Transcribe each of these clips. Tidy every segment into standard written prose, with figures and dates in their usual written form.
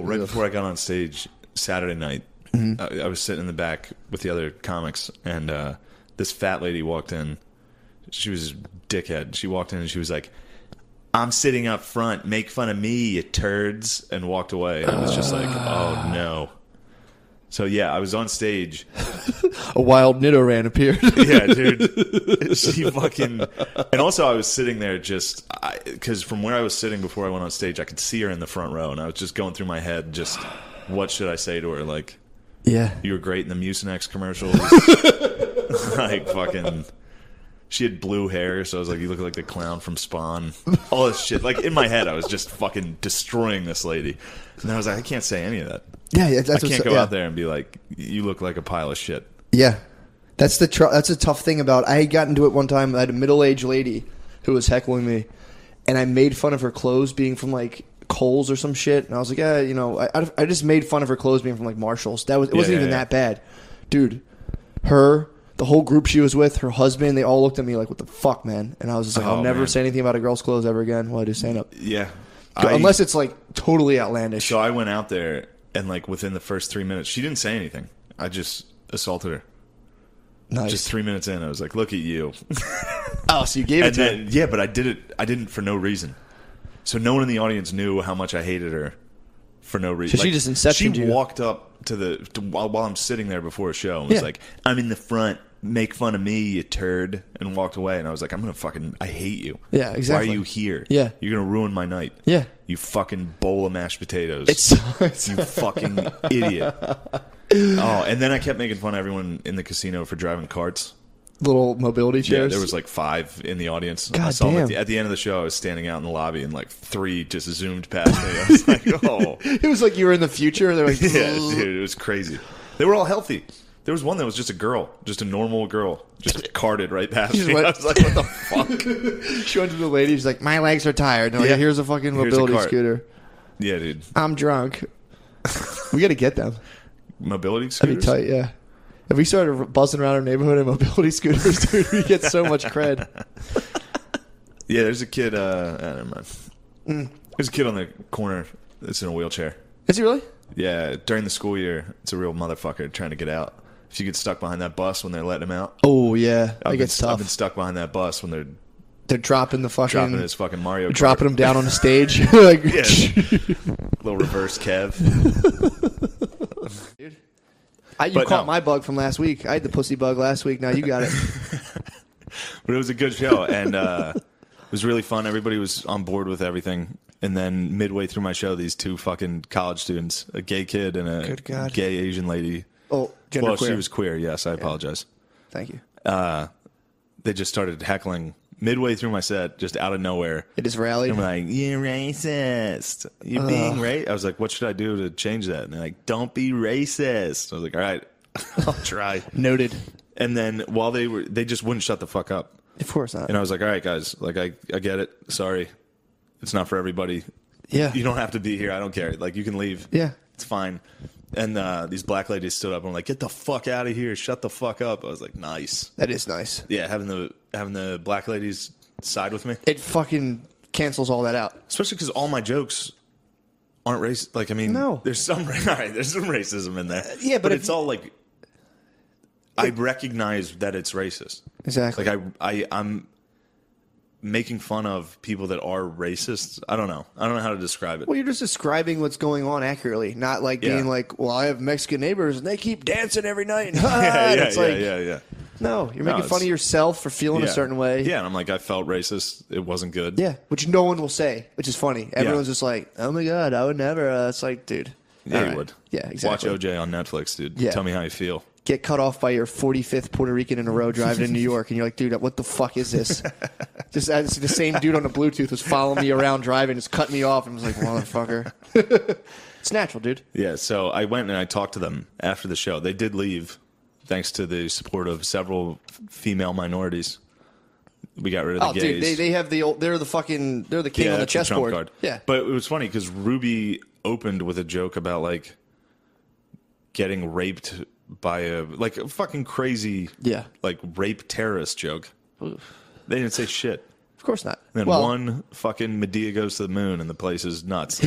right before I got on stage Saturday night, I was sitting in the back with the other comics, and this fat lady walked in. She was a dickhead. She walked in and she was like, "I'm sitting up front. Make fun of me, you turds," and walked away. And I was just like, oh, no. So, yeah, I was on stage. A wild Nidoran appeared. Yeah, dude. She fucking... And also, I was sitting there just... Because from where I was sitting before I went on stage, I could see her in the front row, and I was just going through my head, just, what should I say to her? Like, yeah, you were great in the Mucinex commercials. Like, fucking... She had blue hair, so I was like, you look like the clown from Spawn. All this shit. Like, in my head, I was just fucking destroying this lady. And then I was like, I can't say any of that. Yeah, that's I can't go out there and be like, you look like a pile of shit. Yeah. That's a tough thing about... I had gotten to it one time. I had a middle-aged lady who was heckling me, and I made fun of her clothes being from, like, Kohl's or some shit. And I was like, I just made fun of her clothes being from, like, Marshall's. It wasn't even that bad. Dude, the whole group she was with, her husband, they all looked at me like, what the fuck, man? And I was just like, I'll never say anything about a girl's clothes ever again while I do stand-up. Yeah. Unless it's, like, totally outlandish. So I went out there, and, like, within the first 3 minutes, she didn't say anything. I just assaulted her. Nice. Just 3 minutes in, I was like, look at you. Oh, so you gave it to her. Yeah, but I didn't for no reason. So no one in the audience knew how much I hated her for no reason. So she just inceptioned you. She walked up while I'm sitting there before a show and was like, I'm in the front. Make fun of me, you turd, and walked away. And I was like, I hate you. Yeah, exactly. Why are you here? Yeah. You're going to ruin my night. Yeah. You fucking bowl of mashed potatoes. You fucking idiot. Oh, and then I kept making fun of everyone in the casino for driving carts. Little mobility chairs? Yeah, there was like 5 in the audience. God I saw damn. them at the end of the show. I was standing out in the lobby, and like 3 just zoomed past me. I was like, oh. It was like you were in the future. They're like, yeah, dude, it was crazy. They were all healthy. There was one that was just a girl, just a normal girl, just carted right past me. I was like, what the fuck? She went to the lady. She's like, my legs are tired. And they're like, here's a fucking mobility scooter. Yeah, dude. I'm drunk. We got to get them. Mobility scooters? That'd be tight, yeah. If we started buzzing around our neighborhood in mobility scooters, dude, we get so much cred. Yeah, there's a kid. Never mind. There's a kid on the corner that's in a wheelchair. Is he really? Yeah, during the school year, it's a real motherfucker trying to get out. If you get stuck behind that bus when they're letting him out. Oh, yeah. That gets tough. I've been stuck behind that bus when they're dropping the fucking... Dropping his fucking Mario Kart. Dropping him down on the stage. Like, yeah. Little reverse Kev. Dude. You caught my bug from last week. I had the pussy bug last week. Now you got it. But it was a good show, and it was really fun. Everybody was on board with everything. And then midway through my show, these 2 fucking college students, a gay kid and a gay Asian lady. Oh, gender queer. She was queer, yes. I apologize. Thank you. They just started heckling midway through my set, just out of nowhere. It is rallied. I'm like, you're racist. You're being racist. I was like, what should I do to change that? And they're like, don't be racist. I was like, all right, I'll try. Noted. And then while they just wouldn't shut the fuck up. Of course not. And I was like, all right, guys, like I get it. Sorry. It's not for everybody. Yeah. You don't have to be here. I don't care. Like, you can leave. Yeah. It's fine. And these black ladies stood up and were like, get the fuck out of here. Shut the fuck up. I was like, nice. That is nice. Yeah, having the black ladies side with me. It fucking cancels all that out. Especially because all my jokes aren't racist. Like, I mean, no. There's some racism in there. Yeah, but it's all like, I recognize that it's racist. Exactly. Like, I'm making fun of people that are racist. I don't know how to describe it. Well, you're just describing what's going on accurately, not like being like, well, I have Mexican neighbors and they keep dancing every night. Yeah. No, you're making fun of yourself for feeling a certain way. Yeah, and I'm like, I felt racist. It wasn't good. Yeah, which no one will say, which is funny. Everyone's just like, oh my God, I would never. It's like, dude. Yeah, you would. Yeah, exactly. Watch OJ on Netflix, dude. Yeah. Tell me how you feel. Get cut off by your 45th Puerto Rican in a row driving in New York, and you're like, dude, what the fuck is this? Just the same dude on the Bluetooth was following me around driving, just cut me off, and was like, motherfucker. It's natural, dude. Yeah, so I went and I talked to them after the show. They did leave, thanks to the support of several female minorities. We got rid of the gays. Dude, they have they're the king on the chessboard. Card. Yeah, but it was funny because Ruby opened with a joke about like getting raped by a fucking crazy, like rape terrorist joke. Oof. They didn't say shit. Of course not. And then Well, one fucking Medea goes to the moon and the place is nuts.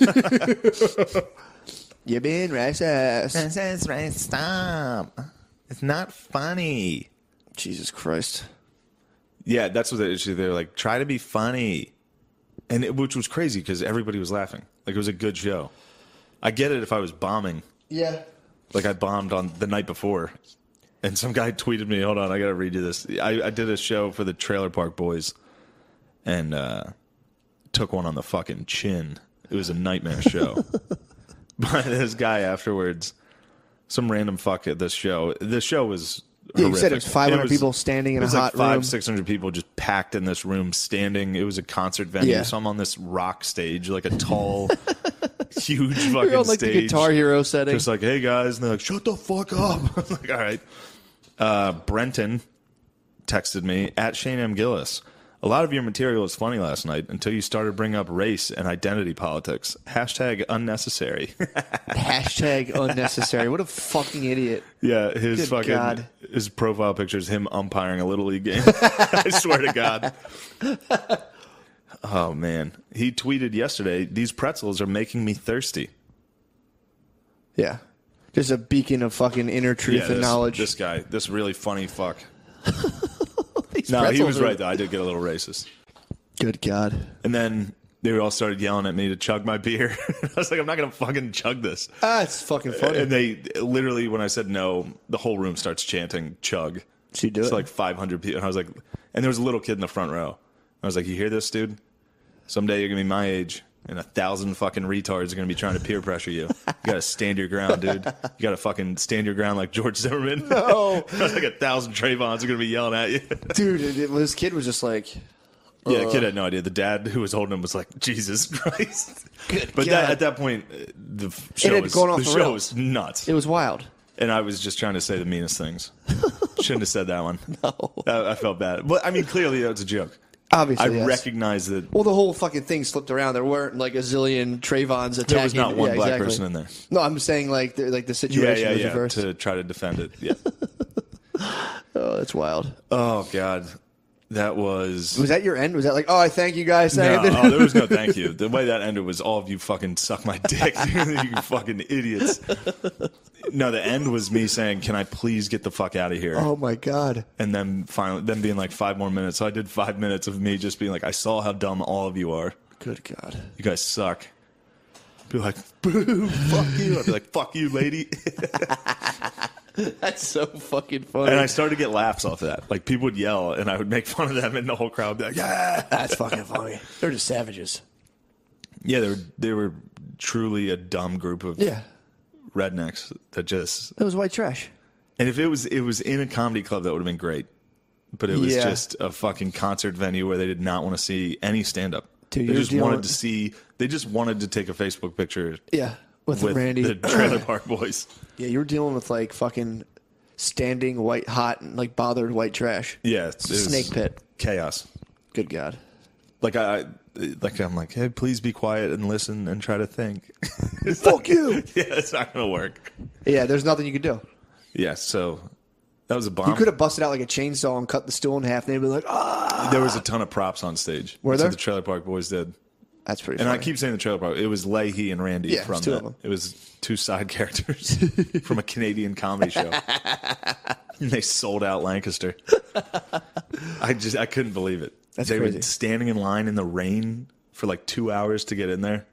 You been racist. Stop. It's not funny. Jesus Christ. Yeah, that's what the issue. They're like, try to be funny. Which was crazy because everybody was laughing. Like, it was a good show. I get it if I was bombing. Yeah. Like, I bombed on the night before. And some guy tweeted me, hold on, I got to read you this. I did a show for the Trailer Park Boys and took one on the fucking chin. It was a nightmare show. But this guy afterwards, some random fuck at this show. This show was horrific. You said it was 500 people standing in a hot room. It was like 500-600 people just packed in this room standing. It was a concert venue. Yeah. So I'm on this rock stage, like a tall, huge fucking You're on, like, stage. the Guitar Hero setting. Just like, hey guys. And they're like, shut the fuck up. I'm like, all right. Brenton texted me at Shane M. Gillis. A lot of your material was funny last night until you started bringing up race and identity politics. # unnecessary. # unnecessary. What a fucking idiot. Yeah, Good God. his profile picture is him umpiring a Little League game. I swear to God. Oh, man. He tweeted yesterday, these pretzels are making me thirsty. Yeah. Just a beacon of fucking inner truth and knowledge. This guy, this really funny fuck. These No, he pretzels was are- right, though. I did get a little racist. Good God. And then they all started yelling at me to chug my beer. I was like, I'm not going to fucking chug this. It's fucking funny. And they literally, when I said no, the whole room starts chanting chug. So you do It's it? like 500 people. And I was like, and there was a little kid in the front row. I was like, you hear this, dude? Someday you're going to be my age, and 1,000 fucking retards are going to be trying to peer pressure you. You got to stand your ground, dude. You got to fucking stand your ground like George Zimmerman. No. I was like 1,000 Trayvons are going to be yelling at you. Dude, this kid was just like... Yeah, the kid had no idea. The dad who was holding him was like, Jesus Christ. Good But God. at that point, the show, had was, gone off the the show rails. was nuts. It was wild. And I was just trying to say the meanest things. Shouldn't have said that one. No. I felt bad. But, I mean, clearly that was a joke. Obviously, I yes. recognize that Well, the whole fucking thing slipped around. There weren't like a zillion Trayvons attacking. there was not one Yeah, black exactly. person in there. No, I'm saying like the situation was reversed. To try to defend it. Yeah. Oh, that's wild. Oh, God. That was... Was that your end? Was that like, oh, I thank you guys? No, Saying there was no thank you. The way that ended was all of you fucking suck my dick. You fucking idiots. No, the end was me saying, can I please get the fuck out of here? Oh my God. And then finally, being like 5 more minutes. So I did 5 minutes of me just being like, I saw how dumb all of you are. Good God. You guys suck. Be like, boo, fuck you. I'd be like, fuck you, lady. That's so fucking funny. And I started to get laughs off that. Like, people would yell, and I would make fun of them, and the whole crowd would be like, yeah. That's fucking funny. They're just savages. Yeah, they were truly a dumb group of Yeah. rednecks that just... It was white trash. And if it was in a comedy club, that would have been great. But it was Yeah. just a fucking concert venue where they did not want to see any stand-up. Dude, They you're just dealing wanted with- to see... They just wanted to take a Facebook picture Yeah. With with Randy. the Trailer Park Boys. Yeah, you were dealing with like fucking standing white hot and like bothered white trash. Yeah. It was Snake pit. Chaos. Good God. Like, I'm like, hey, please be quiet and listen and try to think. Fuck you. Yeah, it's not going to work. Yeah, there's nothing you could do. Yeah, so that was a bomb. You could have busted out like a chainsaw and cut the stool in half, and they'd be like, "Ah!" There was a ton of props on stage. Were That's there? what the Trailer Park Boys did. That's pretty. And funny. I keep saying the Trailer Park. It was Leahy and Randy Yeah, it from was two that. of them. It was 2 side characters from a Canadian comedy show. And they sold out Lancaster. I couldn't believe it. That's they crazy. were standing in line in the rain for like 2 hours to get in there.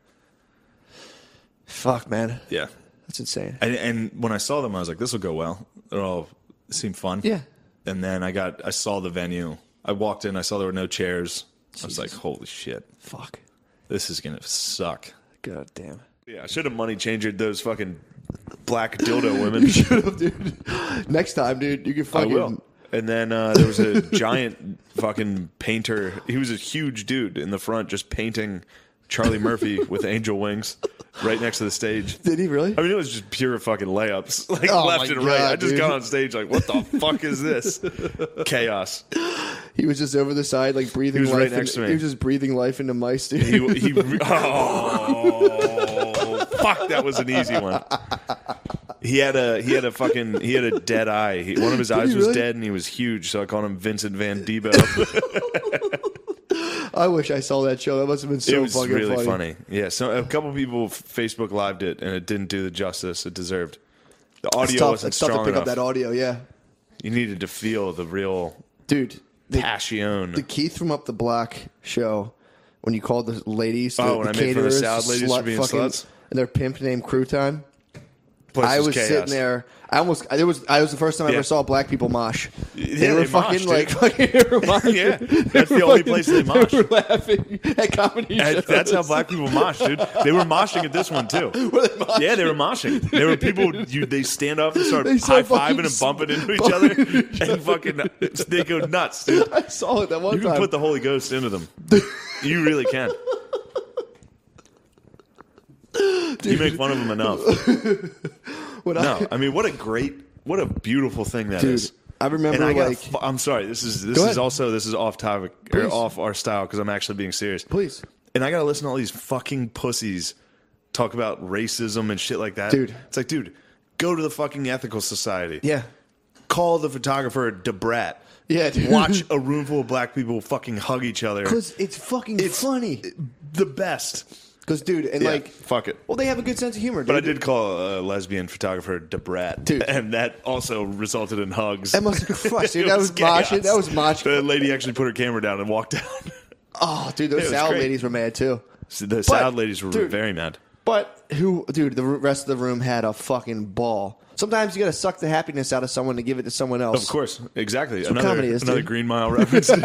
Fuck, man, Yeah. that's insane. And when I saw them, I was like, this will go well. It all seemed fun. Yeah. And then I saw the venue. I walked in, I saw there were no chairs. I was like, holy shit. Fuck. This is going to suck. God damn. Yeah, I should have money changed those fucking black dildo women. You should have, dude. Next time, dude, you can I fucking. will. And then there was a giant fucking painter. He was a huge dude in the front just painting Charlie Murphy with angel wings right next to the stage. Did he really? I mean, it was just pure fucking layups, like Oh left my and right. God, I just dude. got on stage like, what the fuck is this? Chaos. He was just over the side, like breathing. He was life right next to me. He was just breathing life into mice, dude. Oh, fuck, that was an easy one. He had a dead eye. One of his eyes was really? dead, and he was huge. So I called him Vincent Van Diebo. I wish I saw that show. That must have been so It was fucking really funny. funny. Yeah, so a couple people Facebook lived it, and it didn't do the justice it deserved. The audio wasn't It's tough strong to pick enough. up that audio, yeah. You needed to feel the real Dude, passion. the Keith from Up the Block show, when you called the ladies, Oh, when I made fun of caterers, salad ladies for being sluts? and their pimp named Crouton. Place I was chaos. sitting there. I was the first time I Yeah. ever saw black people mosh. Yeah, They were they fucking mosh, dude. they were moshing. Yeah, that's the only place they mosh. They were laughing at comedy shows. That's how black people mosh, dude. They were moshing at this one too. Were they moshing? Yeah, they were moshing. There were people. They stand up and start They high start fiving and fucking bumping into each other, and fucking they go nuts, dude. I saw it that one You can time. put the Holy Ghost into them. You really can. You make fun of them enough. No, I mean, what a beautiful thing that is. Dude, I remember And like I'm sorry. This is ahead. off topic or Please. off our style because I'm actually being serious. please. And I gotta listen to all these fucking pussies talk about racism and shit like that. Dude. It's like, dude, go to the fucking ethical society. Yeah. Call the photographer a debrat. Yeah, dude. Watch a room full of black people fucking hug each other. Because it's fucking funny. The best. Because, dude, and Yeah, like, fuck it. well, they have a good sense of humor, dude. But I did call a lesbian photographer debrat, Dude. and that also resulted in hugs. That must have crushed, dude. It That was chaos. moshing. That was moshing. The lady actually put her camera down and walked out. Oh, dude, those It was salad great. ladies were mad too. The salad ladies were dude, very mad. But the rest of the room had a fucking ball. Sometimes you got to suck the happiness out of someone to give it to someone else. Of course, exactly. what comedy is, another dude. Green Mile reference. You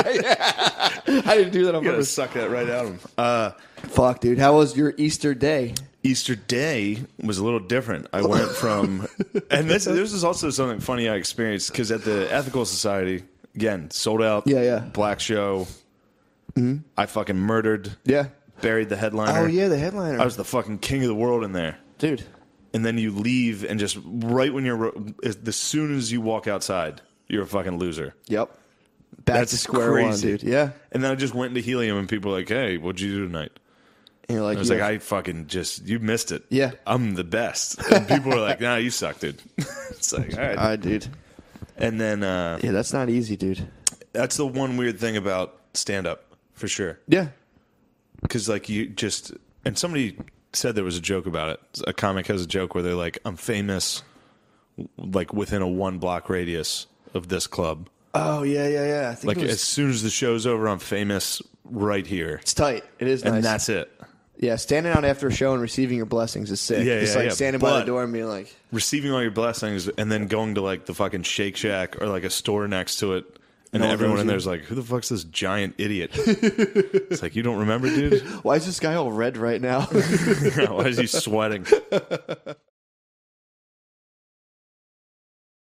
I didn't do that on gotta purpose. suck that right out of them. Fuck, dude. How was your Easter day? Easter Day was a little different. I went from, and this is also something funny I experienced because at the Ethical Society, again, sold out. Yeah, yeah. Black show. I fucking murdered. Yeah. Buried the headliner. Oh yeah, the headliner. I was the fucking king of the world in there. dude. And then you leave, and just right when as soon as you walk outside, you're a fucking loser. Yep. Back That's to square crazy. one, dude. Yeah. And then I just went into Helium, and people were like, "Hey, what'd you do tonight?" And you're like, I was yeah. like, "I fucking you missed it. Yeah. I'm the best." And people were like, "Nah, you suck, dude." It's like, all right. all right, dude. And then Yeah, that's not easy, dude. that's the one weird thing about stand up for sure. Yeah. Because like you just, and somebody said there was a joke about it. A comic has a joke where they're like, "I'm famous, like within a 1 block radius of this club. Oh yeah, yeah, yeah. I think Like it was, as soon as the show's over, I'm famous right here, it's tight. It is nice. and that's it." Yeah, standing out after a show and receiving your blessings is sick. Yeah, It's yeah, like yeah. standing by the But- door and being like, Receiving all your blessings, and then going to like the fucking Shake Shack or like a store next to it, and No one everyone knows in you. there's like, "Who the fuck's this giant idiot?" It's like, you don't remember, dude? why is this guy all red right now? Why is he sweating?